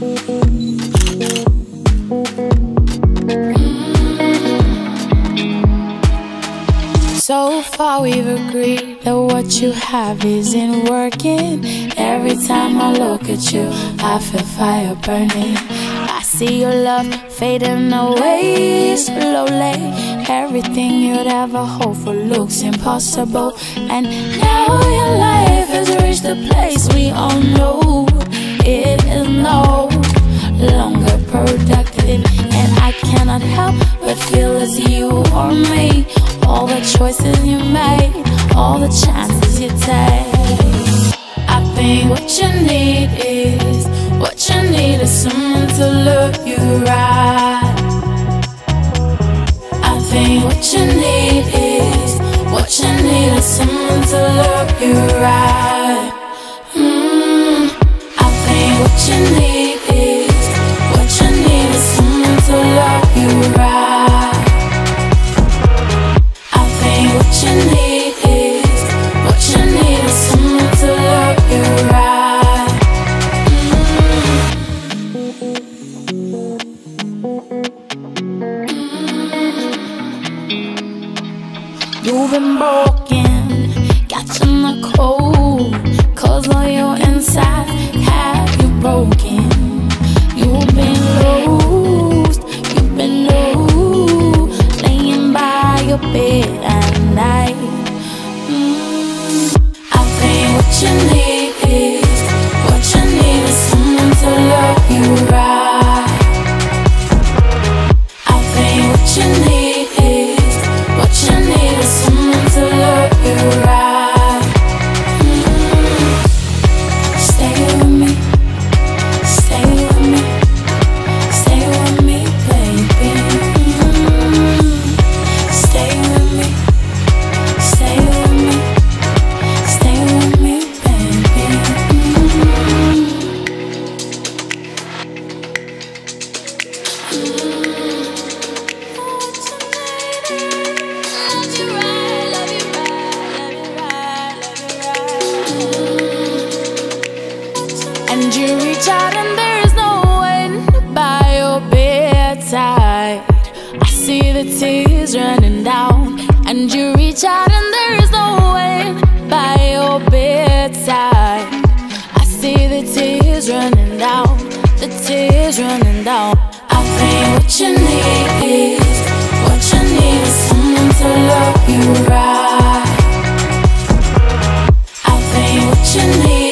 So far we've agreed that what you have isn't working. Every time I look at you, I feel fire burning. I see your love fading away slowly. Everything you'd ever hope for looks impossible. And now your life has reached a place we all know it is no longer productive. And I cannot help but feel it's you or me. All the choices you made, all the chances you take. I think what you need is someone to look you right. I think what you need is someone to look you right. I think what you need is someone to look you right. What you need is someone to love you right. You've been broken, got you in the cold, 'cause all your insides have you broken. You've been lost, laying by your bed at night. I think what you need is someone to love you right. I think what you need is someone to love you right. Stay with me, stay with me, stay with me, baby. Stay with me, stay with me, stay with me, baby. And you reach out and there is no one by your bedside. I see the tears running down. And you reach out and there is no one by your bedside. I see the tears running down, the tears running down. I think what you need is someone to love you right. I think what you need